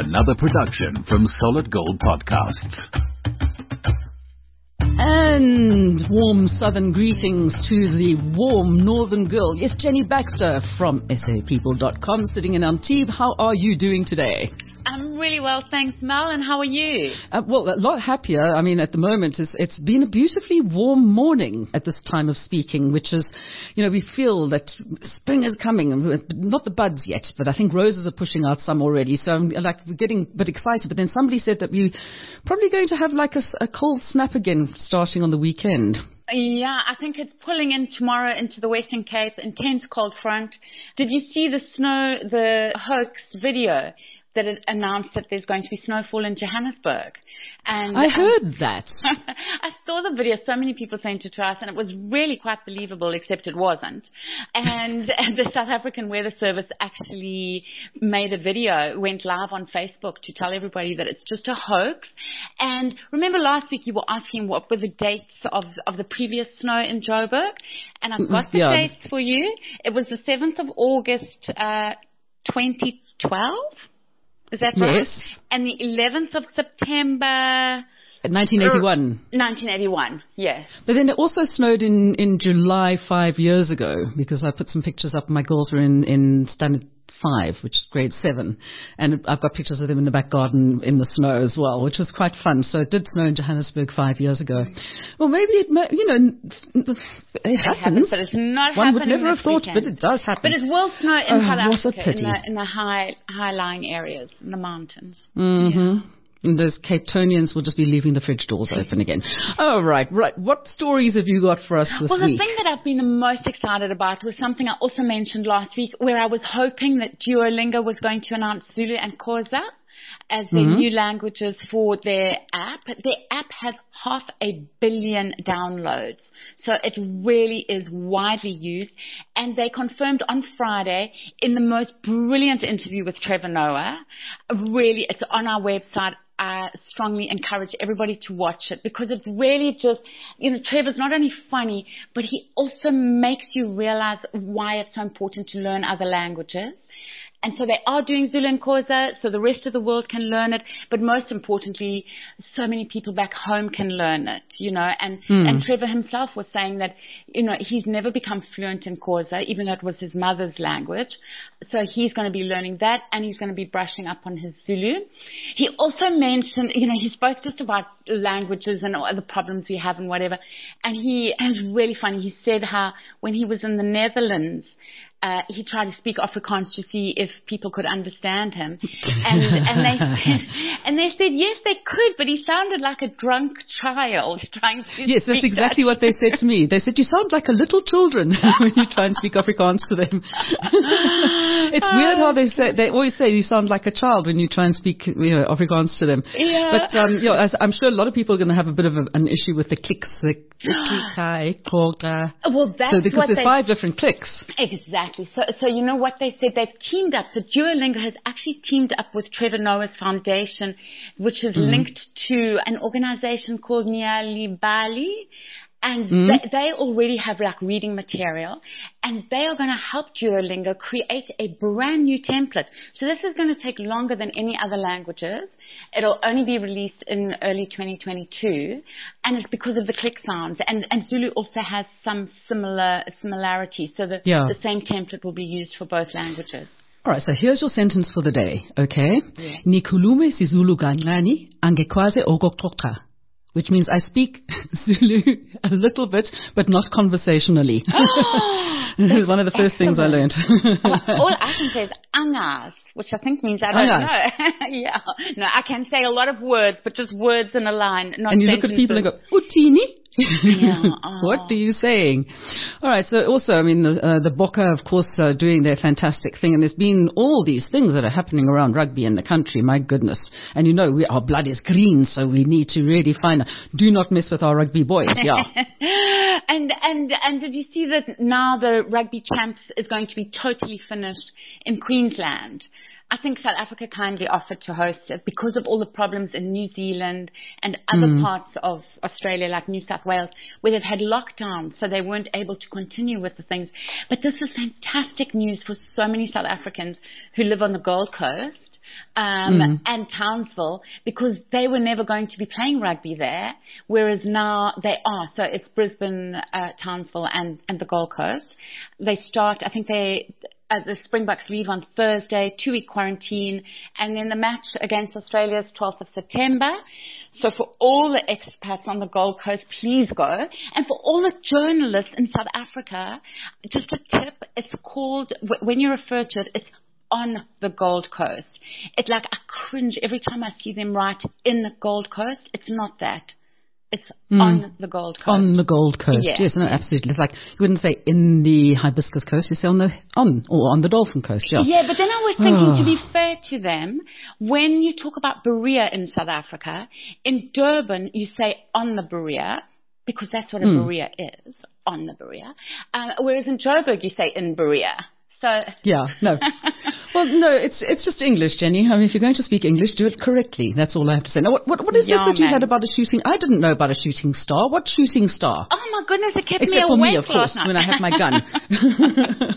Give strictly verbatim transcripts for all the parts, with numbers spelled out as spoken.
another production from Solid Gold Podcasts. And warm southern greetings to the warm northern girl. Yes, Jenny Baxter from S A people dot com, sitting in Antibes. How are you doing today? I'm really well, thanks, Mel. And how are you? Uh, well, a lot happier. I mean, at the moment, it's, it's been a beautifully warm morning at this time of speaking, which is, you know, we feel that spring is coming. Not the buds yet, but I think roses are pushing out some already. So I'm like we're getting a bit excited. But then somebody said that we're probably going to have like a, a cold snap again starting on the weekend. Yeah, I think it's pulling in tomorrow into the Western Cape, intense cold front. Did you see the snow, the hoax video that it announced that there's going to be snowfall in Johannesburg? And I heard um, that. I saw the video, so many people sent it to us, and it was really quite believable, except it wasn't. And, and the South African Weather Service actually made a video, went live on Facebook to tell everybody that it's just a hoax. And remember last week you were asking what were the dates of, of the previous snow in Joburg? And I've got the yeah. dates for you. It was the seventh of August, uh, twenty twelve. Is that right? Yes. And the eleventh of September... nineteen eighty-one. nineteen eighty-one, yes. But then it also snowed in, in July five years ago, because I put some pictures up. My girls were in, in standard five, which is grade seven. And I've got pictures of them in the back garden in the snow as well, which was quite fun. So it did snow in Johannesburg five years ago. Well, maybe it, may, you know, it, it happens. happens. But it's not One would happening never have this thought, weekend. but it does happen. But it will snow in Oh, South what a Africa, in pity. the, in the high, high-lying areas, in the mountains. Mm-hmm. Yeah. And those Cape Townians will just be leaving the fridge doors open again. Oh, right, right. What stories have you got for us this well, week? Well, the thing that I've been the most excited about was something I also mentioned last week, where I was hoping that Duolingo was going to announce Zulu and Xhosa as their Mm-hmm. new languages for their app. Their app has half a billion downloads, so it really is widely used. And they confirmed on Friday in the most brilliant interview with Trevor Noah. Really, it's on our website. I strongly encourage everybody to watch it, because it really just, you know, Trevor's not only funny, but he also makes you realize why it's so important to learn other languages. And so they are doing Zulu and Xhosa, so the rest of the world can learn it. But most importantly, so many people back home can learn it, you know. And, mm. and Trevor himself was saying that, you know, he's never become fluent in Xhosa, even though it was his mother's language. So he's going to be learning that, and he's going to be brushing up on his Zulu. He also mentioned, you know, he spoke just about languages and all the problems we have and whatever. And he, it was really funny. He said how when he was in the Netherlands, Uh, he tried to speak Afrikaans to see if people could understand him. And, and, they said, and they said, yes, they could, but he sounded like a drunk child trying to Yes, that's speak exactly Dutch. what they said to me. They said, you sound like a little children when you try and speak Afrikaans to them. It's weird how they say, they always say you sound like a child when you try and speak, you know, Afrikaans to them. Yeah. But, um, you know, as I'm sure a lot of people are going to have a bit of a, an issue with the clicks, the click, Well, that's so because what there's they five different clicks. Exactly. So, so you know what they said? They've teamed up. So Duolingo has actually teamed up with Trevor Noah's foundation, which is Mm. linked to an organization called Niali Bali. And Mm. they, they already have like reading material, and they are going to help Duolingo create a brand new template. So this is going to take longer than any other languages. It'll only be released in early twenty twenty-two, and it's because of the click sounds. And, and Zulu also has some similar similarities, so the, Yeah. the same template will be used for both languages. All right, so here's your sentence for the day, okay? Yeah. Nikhulume isiZulu kancane angekwazi ukuxoxa, which means I speak Zulu a little bit, but not conversationally. This is one of the first things I learned. Well, all I can say is angas, which I think means I don't Angas. know. Yeah. No, I can say a lot of words, but just words in a line. Not And you look at people and sentences. go, Utini? Yeah, oh. What are you saying? All right, so also, I mean, the, uh, the Bokke, of course, uh, doing their fantastic thing, and there's been all these things that are happening around rugby in the country, my goodness. And you know, we, our blood is green, so we need to really find, do not mess with our rugby boys, yeah. and, and, and did you see that now the Rugby Champs is going to be totally finished in Queensland? I think South Africa kindly offered to host it because of all the problems in New Zealand and other mm. parts of Australia, like New South Wales, where they've had lockdowns, so they weren't able to continue with the things. But this is fantastic news for so many South Africans who live on the Gold Coast. um, mm. and Townsville, because they were never going to be playing rugby there, whereas now they are. So it's Brisbane, uh, Townsville, and, and the Gold Coast. They start, I think they... Uh, the Springboks leave on Thursday, two-week quarantine, and then the match against Australia is twelfth of September. So for all the expats on the Gold Coast, please go. And for all the journalists in South Africa, just a tip, it's called, when you refer to it, it's on the Gold Coast. It's like I cringe every time I see them write in the Gold Coast. It's not that. It's mm. on the Gold Coast. On the Gold Coast, yeah. Yes, no, absolutely. It's like you wouldn't say in the Hibiscus Coast, you say on the on or on the Dolphin Coast, yeah. Yeah, but then I was thinking, to be fair to them, when you talk about Berea in South Africa, in Durban you say on the Berea, because that's what a mm. Berea is, on the Berea. Um, whereas in Joburg you say in Berea. So yeah, no. Well, no, it's it's just English, Jenny. I mean, if you're going to speak English, do it correctly. That's all I have to say. Now, what what, what is yeah, this that you man. had about a shooting? I didn't know about a shooting star. What shooting star? Oh my goodness, it kept Except me for awake me, of course, last night. when I have my gun.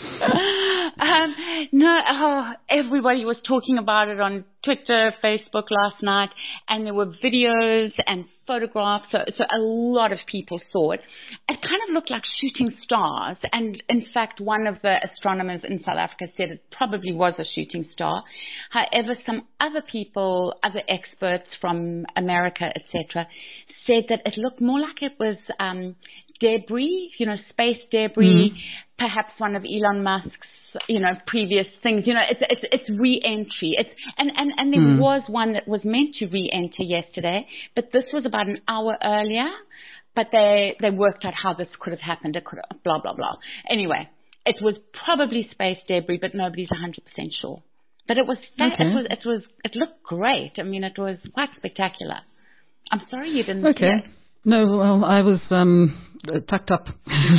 um, no, oh, everybody was talking about it on Twitter, Facebook last night, and there were videos and photographs, so, so a lot of people saw it. It kind of looked like shooting stars, and in fact, one of the astronomers in South Africa said it probably was a shooting star. However, some other people, other experts from America, et cetera, said that it looked more like it was um, debris, you know, space debris, mm. perhaps one of Elon Musk's, you know, previous things. You know, it's it's it's re-entry. It's and and and there mm. was one that was meant to re-enter yesterday, but this was about an hour earlier. But they they worked out how this could have happened. It could have, blah blah blah. Anyway, it was probably space debris, but nobody's one hundred percent sure. But it was fa- okay. it was it was it looked great. I mean, it was quite spectacular. I'm sorry you didn't okay. see it. No, well, I was um, uh, tucked up.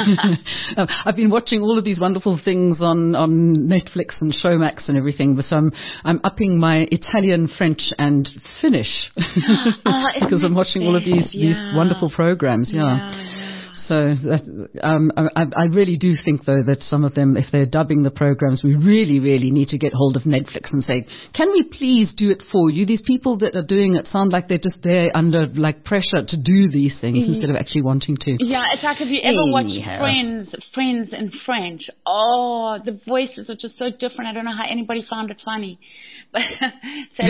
I've been watching all of these wonderful things on, on Netflix and Showmax and everything, so I'm, I'm upping my Italian, French, and Finnish oh, because I'm watching all of these, yeah. these wonderful programs. Yeah. yeah, yeah. So that, um, I, I really do think, though, that some of them, if they're dubbing the programs, we really, really need to get hold of Netflix and say, can we please do it for you? These people that are doing it sound like they're just there under like pressure to do these things mm-hmm. instead of actually wanting to. Yeah, it's like, have you ever Anyhow. watched Friends, Friends in French? Oh, the voices are just so different. I don't know how anybody found it funny. But so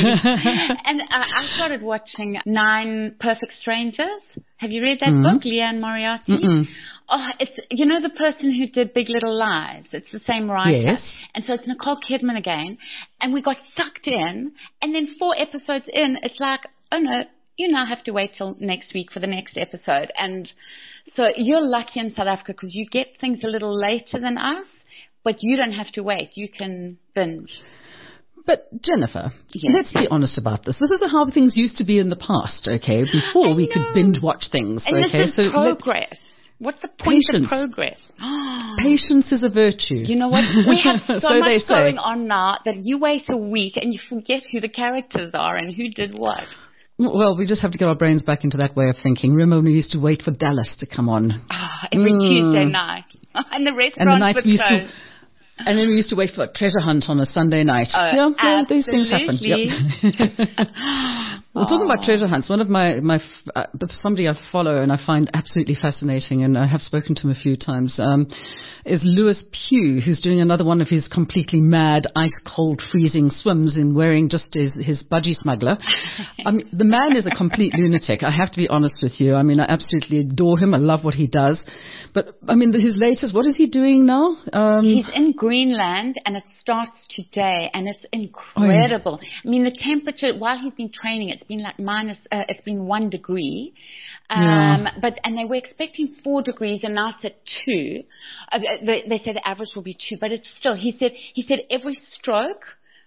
and uh, I started watching Nine Perfect Strangers. Have you read that mm-hmm. book, Leanne Moriarty? Mm-mm. Oh, it's, you know, the person who did Big Little Lies. It's the same writer. Yes. And so it's Nicole Kidman again. And we got sucked in. And then four episodes in, it's like, oh no, you now have to wait till next week for the next episode. And so you're lucky in South Africa because you get things a little later than us, but you don't have to wait. You can binge. But Jennifer, yes. let's be honest about this. This is how things used to be in the past, okay? Before I we know. could binge watch things, and okay? This is so progress. What's the point Patience. of progress? Patience is a virtue. You know what? We have so, so much going on now that you wait a week and you forget who the characters are and who did what. Well, we just have to get our brains back into that way of thinking. Remember when we used to wait for Dallas to come on? Oh, every mm. Tuesday night. And the restaurants and the nights were we used closed. to, And then we used to wait for a treasure hunt on a Sunday night. Oh, yeah, yeah, absolutely. these things happen. Yep. Well, talking about treasure hunts, one of my, my uh, somebody I follow and I find absolutely fascinating, and I have spoken to him a few times, um, is Lewis Pugh, who's doing another one of his completely mad, ice-cold, freezing swims in wearing just his, his budgie smuggler. I mean, the man is a complete lunatic, I have to be honest with you. I mean, I absolutely adore him. I love what he does. But, I mean, his latest, what is he doing now? Um, He's in Greenland, and it starts today, and it's incredible. Oh, yeah. I mean, the temperature, while he's been training, it's been like minus, uh, it's been one degree. Um, yeah. But, and they were expecting four degrees, and now it's at two. Uh, they, they say the average will be two, but it's still, he said, he said every stroke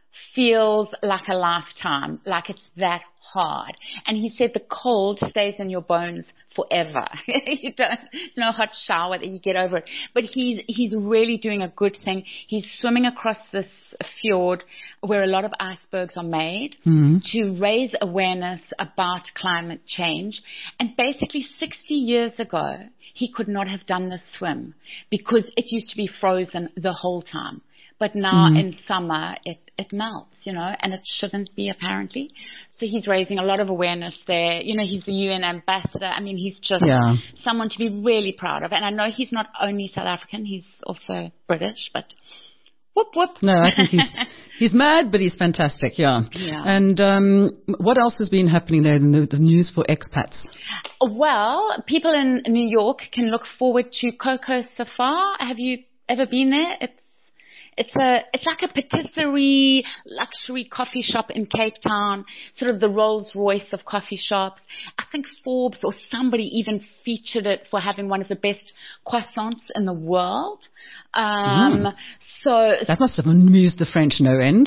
feels like a lifetime, like it's that hard. And he said the cold stays in your bones forever. you don't, it's no hot shower that you get over it. But he's, he's really doing a good thing. He's swimming across this fjord where a lot of icebergs are made mm-hmm. to raise awareness about climate change. And basically sixty years ago, he could not have done this swim because it used to be frozen the whole time. but now Mm. in summer it, it melts, you know, and it shouldn't be apparently. So he's raising a lot of awareness there. You know, he's the U N ambassador. I mean, he's just Yeah. someone to be really proud of. And I know he's not only South African, he's also British, but whoop, whoop. No, I think he's he's mad, but he's fantastic, yeah. Yeah. And um, what else has been happening there in the, the news for expats? Well, people in New York can look forward to Coco Safar. Have you ever been there? It's It's a, it's like a patisserie luxury coffee shop in Cape Town, sort of the Rolls Royce of coffee shops. I think Forbes or somebody even featured it for having one of the best croissants in the world. Um, Mm. So That must have amused the French no end.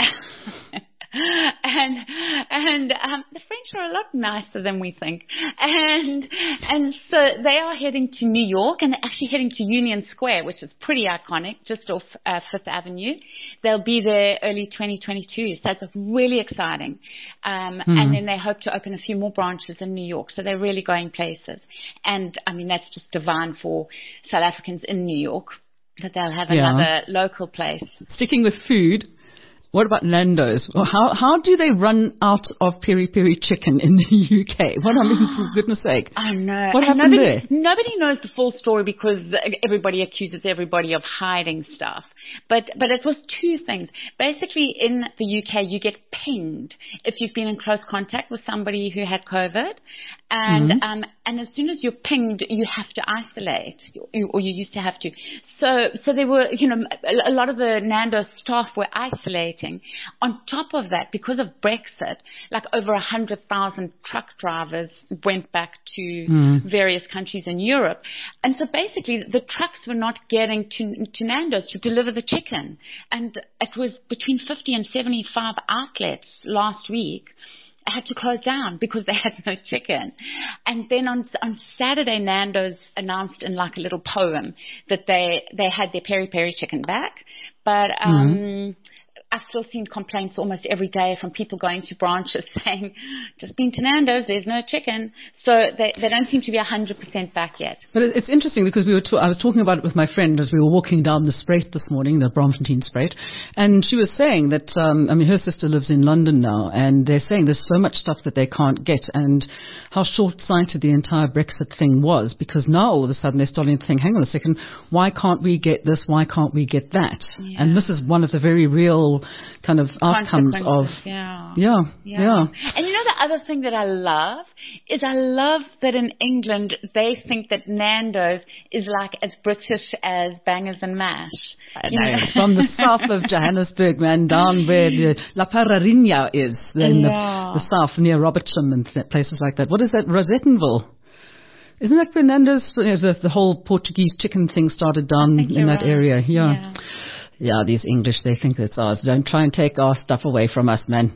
and and um, the French are a lot nicer than we think, and and so they are heading to New York, and they're actually heading to Union Square, which is pretty iconic, just off uh, Fifth Avenue. They'll be there early twenty twenty-two, so it's really exciting. Um, Hmm. And then they hope to open a few more branches in New York, so they're really going places. And I mean, that's just divine for South Africans in New York that they'll have Yeah. another local place. Sticking with food, what about Nando's? Well, how how do they run out of peri peri chicken in the U K? What I mean, for goodness sake. I know. What And happened nobody, there? Nobody knows the full story because everybody accuses everybody of hiding stuff. But but it was two things. Basically, in the U K, you get pinged if you've been in close contact with somebody who had COVID, and Mm-hmm. um and as soon as you're pinged, you have to isolate, you, or you used to have to. So so there were, you know, a, a lot of the Nando's staff were isolating. On top of that, because of Brexit, like over a hundred thousand truck drivers went back to Mm. various countries in Europe. And so basically the trucks were not getting to, to Nando's to deliver the chicken. And it was between fifty and seventy-five outlets last week had to close down because they had no chicken. And then on on Saturday, Nando's announced in like a little poem that they, they had their peri peri chicken back. But um, mm-hmm. I've still seen complaints almost every day from people going to branches saying, just been to Nando's, there's no chicken. So they, they don't seem to be one hundred percent back yet. But it- it's interesting because we were ta- I was talking about it with my friend as we were walking down the Spruit this morning, the Braamfontein Spruit, and she was saying that, um, I mean, her sister lives in London now, and they're saying there's so much stuff that they can't get, and how short-sighted the entire Brexit thing was, because now all of a sudden they're starting to think, hang on a second, why can't we get this, why can't we get that? Yeah. And this is one of the very real kind of outcomes of, Consequences, yeah. yeah, Yeah. yeah. And you know the other thing that I love is I love that in England they think that Nando's is like as British as Bangers and Mash. I You know, know? it's from the south of Johannesburg, man, down where the La Pararinha is, in Yeah. the, the south near Robertsham and th- places like that. What is that? Rosettenville. Isn't that Fernando's? You know, the, the whole Portuguese chicken thing started down think in you're that right. area. Yeah. Yeah. Yeah, these English, they think it's ours. Don't try and take our stuff away from us, man.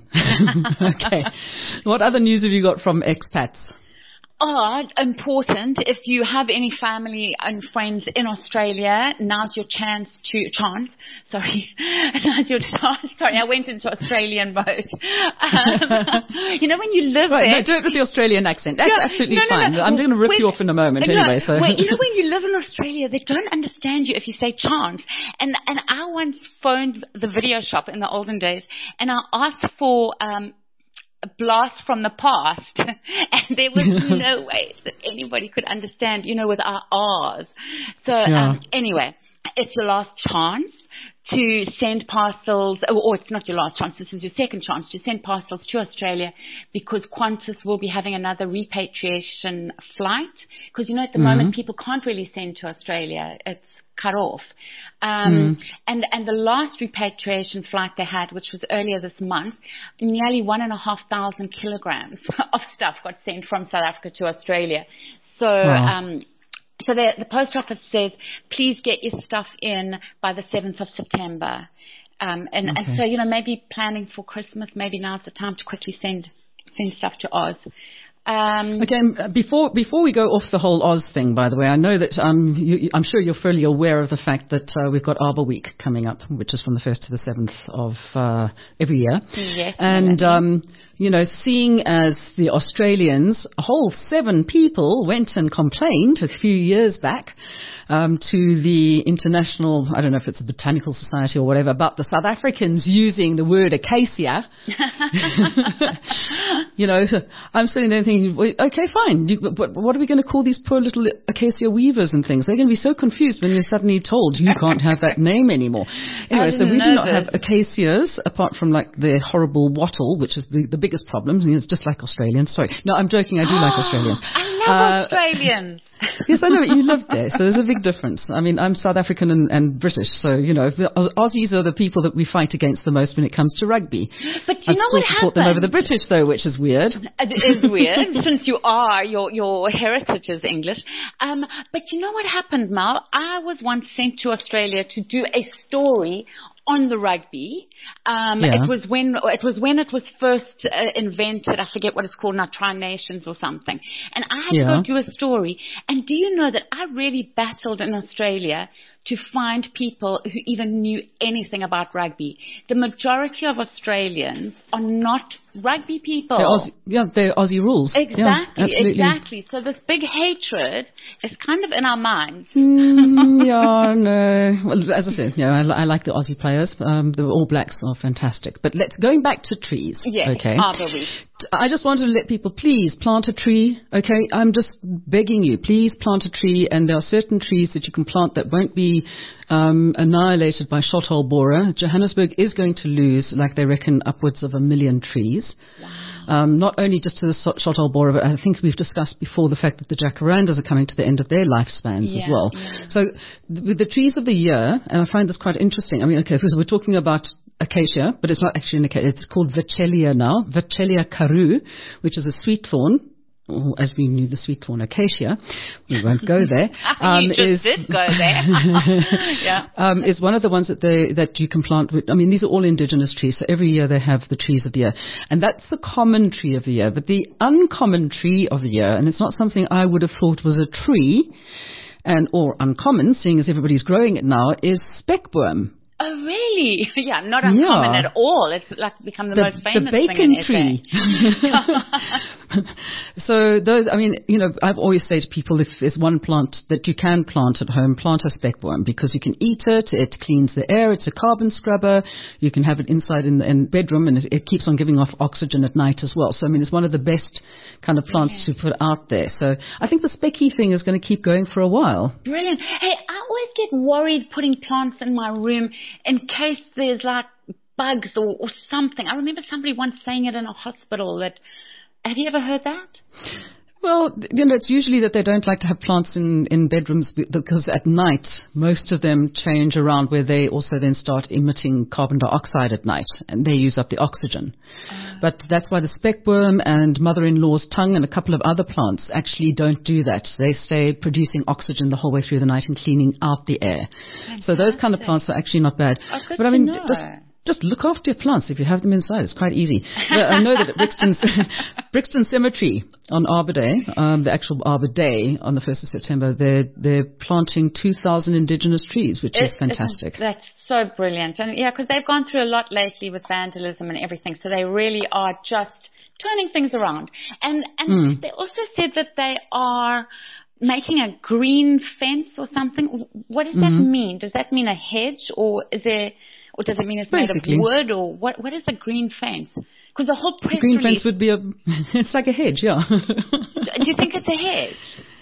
Okay. What other news have you got from expats? Oh, important. If you have any family and friends in Australia, now's your chance to, chance, sorry, now's your chance, sorry, I went into Australian mode. Um, you know when you live Right, there. no, do it with the Australian accent. That's No, absolutely no, no, fine. no. I'm going to rip When- you off in a moment no, anyway. So. Wait, you know when you live in Australia, they don't understand you if you say chance. And and I once phoned the video shop in the olden days, and I asked for um, a blast from the past, and there was no way that anybody could understand, you know, with our R's. So Yeah. um, anyway, it's your last chance to send parcels, or, or it's not your last chance, this is your second chance to send parcels to Australia, because Qantas will be having another repatriation flight, because, you know, at the moment people can't really send to Australia. It's cut off. Um, and, and the last repatriation flight they had, which was earlier this month, nearly one and a half thousand kilograms of stuff got sent from South Africa to Australia. So, Wow. um, so the, the post office says, please get your stuff in by the seventh of September. Um, and, Okay. and so, you know, maybe planning for Christmas, maybe now's the time to quickly send, send stuff to Oz. Um, Okay, um, before before we go off the whole Oz thing, by the way, I know that um, you, I'm sure you're fairly aware of the fact that uh, we've got Arbor Week coming up, which is from the first to the seventh of uh, every year. Yes, and um, you know, seeing as the Australians, a whole seven people went and complained a few years back um, to the international, I don't know if it's the Botanical Society or whatever, about the South Africans using the word acacia. You know, so I'm sitting there thinking, well, okay, fine, you, but what are we going to call these poor little acacia weavers and things? They're going to be so confused when they're suddenly told you can't have that name anymore. Anyway, so we do not have acacias apart from like the horrible wattle, which is the, the biggest problem. I mean, it's just like Australians. Sorry, no, I'm joking. I do like Australians. I love uh, Australians. Yes, I know, but you lived there, so there's a big difference. I mean, I'm South African and, and British, so, you know, the Aussies are the people that we fight against the most when it comes to rugby. But you I'd know still what support happened? them over the British, though, which is weird. It is weird, since you are, your your heritage is English. Um, but you know what happened, Mal? I was once sent to Australia to do a story on the rugby. Um, Yeah. It was when it was when it was first uh, invented. I forget what it's called now, Tri Nations or something. And I had Yeah. to go do a story. And do you know that I really battled in Australia to find people who even knew anything about rugby? The majority of Australians are not rugby people. They're Aussie, yeah, they're Aussie rules. Exactly, yeah, absolutely. exactly. So this big hatred is kind of in our minds. Mm, yeah, no. Well, as I said, you know, I, li- I like the Aussie players. Um, the All Blacks are fantastic. But let's going back to trees. Yes, Okay. Arbor Week. I just wanted to let people please plant a tree. Okay, I'm just begging you, please plant a tree. And there are certain trees that you can plant that won't be um, annihilated by shot hole borer. Johannesburg is going to lose, like they reckon, upwards of a million trees. Wow. Um, not only just to the so- shot hole borer, but I think we've discussed before the fact that the jacarandas are coming to the end of their lifespans Yeah, as well. yeah. So th- with the trees of the year, and I find this quite interesting. I mean, okay, because we're talking about acacia, but it's not actually an acacia. It's called Vachelia now, Vachelia carew, which is a sweet thorn. Or as we knew the sweet thorn acacia, we won't go there. You just is, did go there. Yeah. um, is one of the ones that they that you can plant with. I mean, these are all indigenous trees, so every year they have the trees of the year, and that's the common tree of the year. But the uncommon tree of the year, and it's not something I would have thought was a tree, and or uncommon, seeing as everybody's growing it now, is speckworm. Oh, really? Yeah, not uncommon Yeah. at all. It's like become the, The, most famous the bacon thing in tree. So those, I mean, you know, I've always said to people, if there's one plant that you can plant at home, plant a speckworm, because you can eat it, it cleans the air, it's a carbon scrubber, you can have it inside in the in bedroom, and it, it keeps on giving off oxygen at night as well. So, I mean, it's one of the best kind of plants Yeah. to put out there. So I think the specky thing is going to keep going for a while. Brilliant. Hey, I always get worried putting plants in my room in case there's like bugs or, or something. I remember somebody once saying it in a hospital that, have you ever heard that? Well, you know, it's usually that they don't like to have plants in, in bedrooms because at night, most of them change around where they also then start emitting carbon dioxide at night, and they use up the oxygen. Uh, but that's why the speckworm and mother-in-law's tongue and a couple of other plants actually don't do that. They stay producing oxygen the whole way through the night and cleaning out the air. Fantastic. So those kind of plants are actually not bad. Oh, good but I mean, to know. just Just look after your plants if you have them inside. It's quite easy. But I know that at Brixton, Brixton Cemetery on Arbor Day, um, the actual Arbor Day on the first of September, they're, they're planting two thousand indigenous trees, which It- is fantastic. it- That's so brilliant. And yeah, because they've gone through a lot lately with vandalism and everything. So they really are just turning things around. And, and Mm. they also said that they are making a green fence or something. What does that Mhm. mean? Does that mean a hedge, or is there, or does it mean it's Basically. made of wood, or what? What is a green fence? Because the whole press The green release, fence would be a, it's like a hedge, yeah. do you think it's a hedge?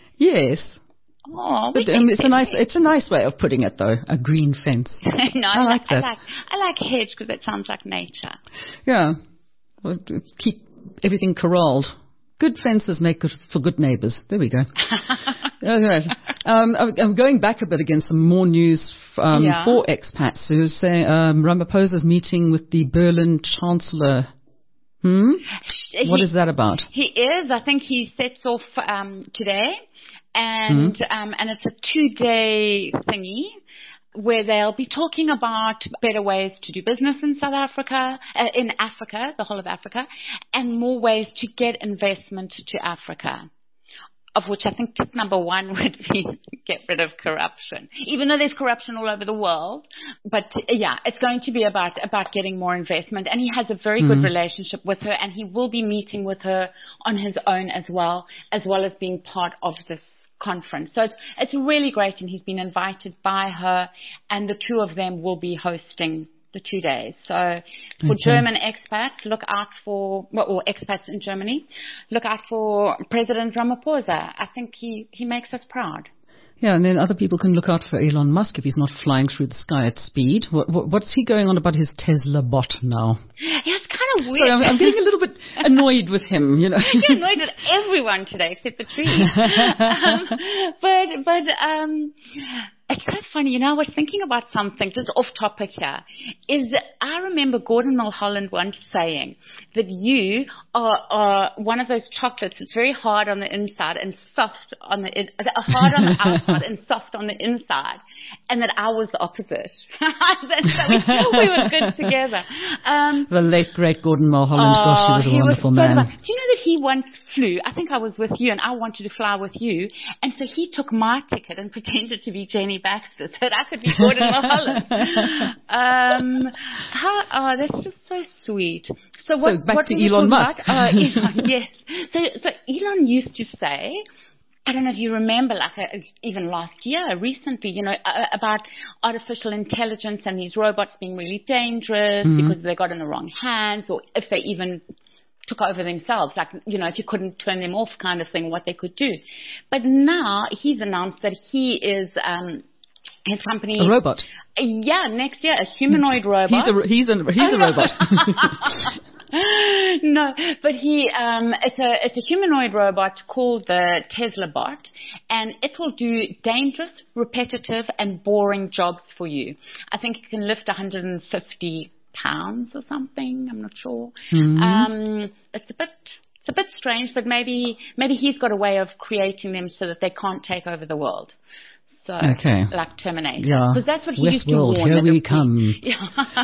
Yes. Oh, we But um, think it's a nice, it's a nice way of putting it though, a green fence. no, I like I that. like, I like hedge because it sounds like nature. Yeah. Well, to keep everything corralled. Good fences make good for good neighbours. There we go. All right. Um, I'm I'm going back a bit again, some more news um, Yeah. for expats who say um, Ramaphosa's meeting with the Berlin Chancellor. Hmm? He, What is that about? He is. I think he sets off um, today, and Mm-hmm. um, and it's a two-day thingy. where they'll be talking about better ways to do business in South Africa, uh, in Africa, the whole of Africa, and more ways to get investment to Africa. Of which I think tip number one would be get rid of corruption, even though there's corruption all over the world. But yeah, it's going to be about, about getting more investment. And he has a very mm-hmm. good relationship with her, and he will be meeting with her on his own as well, as well as being part of this conference. So it's, it's really great, and he's been invited by her, and the two of them will be hosting the two days. So for okay. German expats, look out for, well, or expats in Germany, look out for President Ramaphosa. I think he, he makes us proud. Yeah, and then other people can look out for Elon Musk if he's not flying through the sky at speed. What, what, what's he going on about his Tesla bot now? Yeah, it's kind of weird. Sorry, I'm, I'm getting a little bit annoyed with him, you know. You're annoyed with everyone today except the trees. um, but, but, um, it's kind of funny, you know, I was thinking about something just off topic here. Is I remember Gordon Mulholland once saying that you are, are one of those chocolates that's very hard on the inside and soft on the in, hard on the outside and soft on the inside, and that I was the opposite. So we, we were good together. Um, the late great Gordon Mulholland, oh, gosh, he was a he wonderful was so man. Do you know that he once flew? I think I was with you, and I wanted to fly with you, and so he took my ticket and pretended to be Jenny Baxter so that I could be Gordon Mulholland. um, how, oh, that's just so sweet. So, what, so back what to Elon Musk. Uh, Elon, yes. So, so Elon used to say, I don't know if you remember, like uh, even last year, recently, you know, uh, about artificial intelligence and these robots being really dangerous mm-hmm. because they got in the wrong hands, or if they even took over themselves, like, you know, if you couldn't turn them off kind of thing, what they could do. But now he's announced that he is, um, his company. A robot. Uh, yeah, next year, a humanoid robot. He's a, he's a, he's a robot. No, but he, um, it's a, it's a humanoid robot called the Tesla bot, and it will do dangerous, repetitive, and boring jobs for you. I think it can lift one hundred fifty pounds or something. I'm not sure. Mm-hmm. Um, it's a bit, it's a bit strange, but maybe, maybe he's got a way of creating them so that they can't take over the world. So, okay. like Terminator. Yeah. Because that's what he West used to World, warn. here we come. Yeah.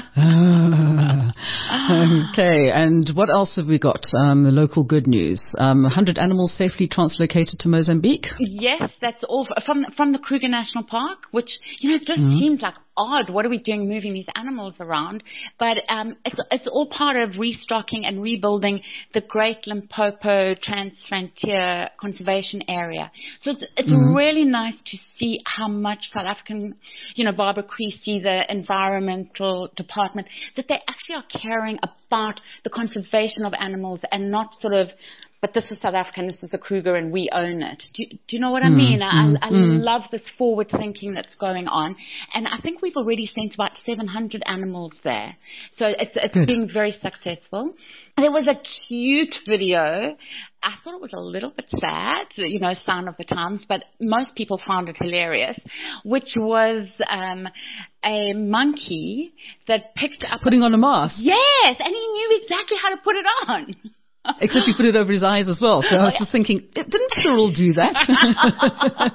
uh, okay, and what else have we got? Um, the local good news. Um, one hundred animals safely translocated to Mozambique. Yes, that's all from from the Kruger National Park, which, you know, it just mm-hmm. seems like odd. What are we doing moving these animals around? But um, it's, it's all part of restocking and rebuilding the Great Limpopo Transfrontier Conservation Area. So it's, it's mm-hmm. really nice to see how much South African, you know, Barbara Creasy, the environmental department, that they actually are caring about the conservation of animals and not sort of, but this is South Africa and this is the Kruger and we own it. Do, do you know what I mean? Mm, I, I mm. love this forward thinking that's going on. And I think we've already sent about seven hundred animals there. So it's, it's being very successful. There was a cute video. I thought it was a little bit sad, you know, sign of the times, but most people found it hilarious, which was um, a monkey that picked up... Putting on a mask. Yes, and he knew exactly how to put it on. Except he put it over his eyes as well. So I was just thinking, didn't Cyril do that?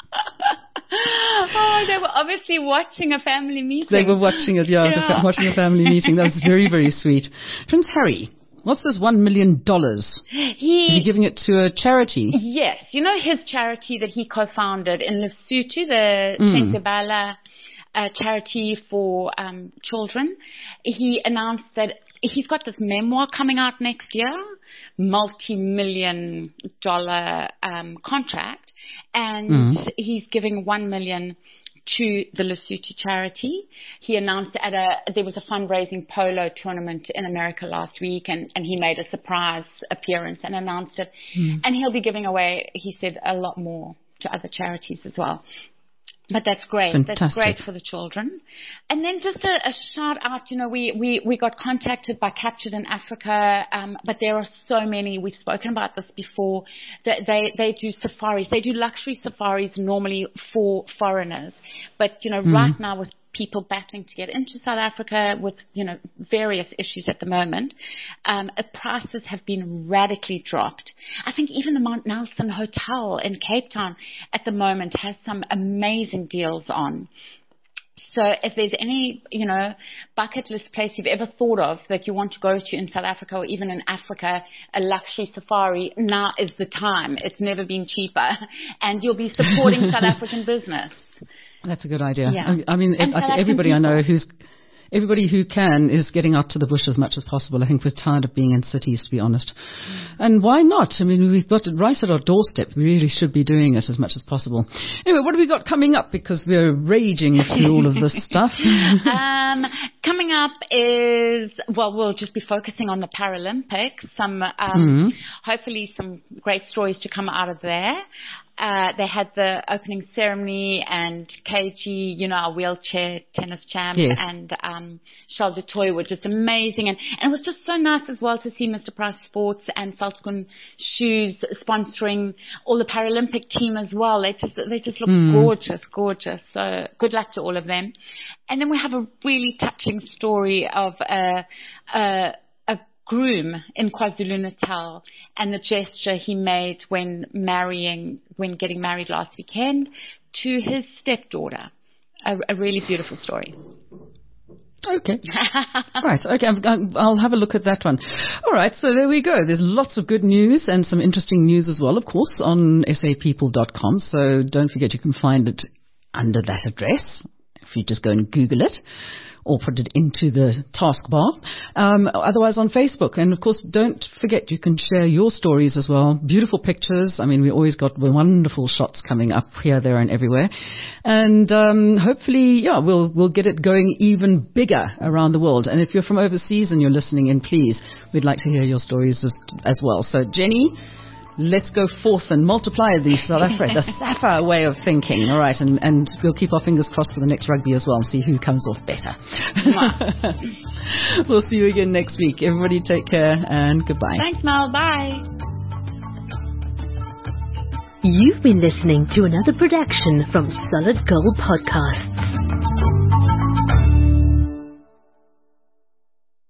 Oh, they were obviously watching a family meeting. They were watching it, yeah, yeah. Fa- watching a family meeting. That was very, very sweet. Prince Harry, what's this one million dollars? He, Is he giving it to a charity? Yes. You know his charity that he co-founded in Lesotho, the mm. Sentebala uh, charity for um, children. He announced that he's got this memoir coming out next year, multi-million dollar um, contract, and mm. he's giving one million to the Lesotho charity. He announced at a, there was a fundraising polo tournament in America last week, and, and he made a surprise appearance and announced it. Mm. And he'll be giving away, he said, a lot more to other charities as well. But that's great. Fantastic. That's great for the children. And then just a, a shout out, you know, we, we, we got contacted by Captured in Africa, um, but there are so many, we've spoken about this before, that they, they do safaris. They do luxury safaris normally for foreigners. But, you know, mm. right now with people battling to get into South Africa with, you know, various issues at the moment, um, uh, prices have been radically dropped. I think even the Mount Nelson Hotel in Cape Town at the moment has some amazing deals on. So if there's any, you know, bucket list place you've ever thought of that you want to go to in South Africa or even in Africa, a luxury safari, now is the time. It's never been cheaper. And you'll be supporting South African business. That's a good idea. Yeah. I, I mean, And I think everybody people. I know who's... Everybody who can is getting out to the bush as much as possible. I think we're tired of being in cities, to be honest. Mm. And why not? I mean, we've got it right at our doorstep. We really should be doing it as much as possible. Anyway, what have we got coming up? Because we're raging through all of this stuff. um, coming up is, well, we'll just be focusing on the Paralympics. Some, um, mm-hmm. hopefully some great stories to come out of there. Uh, they had the opening ceremony and K G, you know, our wheelchair tennis champ, yes. and um, Charles du Toit were just amazing. And, and it was just so nice as well to see Mister Price Sports and Veldskoen Shoes sponsoring all the Paralympic team as well. They just, they just look mm. gorgeous, gorgeous. So good luck to all of them. And then we have a really touching story of a, a groom in KwaZulu-Natal and the gesture he made when marrying, when getting married last weekend to his stepdaughter. A, a really beautiful story. Okay. Right. Okay. I'll have a look at that one. All right. So there we go. There's lots of good news and some interesting news as well, of course, on s a people dot com. So don't forget you can find it under that address if you just go and Google it, or put it into the taskbar. Um, otherwise on Facebook. And, of course, don't forget you can share your stories as well. Beautiful pictures. I mean, we always got wonderful shots coming up here, there, and everywhere. And um, hopefully, yeah, we'll we'll get it going even bigger around the world. And if you're from overseas and you're listening in, please, we'd like to hear your stories as, as well. So, Jenny, let's go forth and multiply the South Africa, the SAFA way of thinking. All right, and, and we'll keep our fingers crossed for the next rugby as well and see who comes off better. We'll see you again next week. Everybody take care and goodbye. Thanks, Mel. Bye. You've been listening to another production from Solid Gold Podcasts.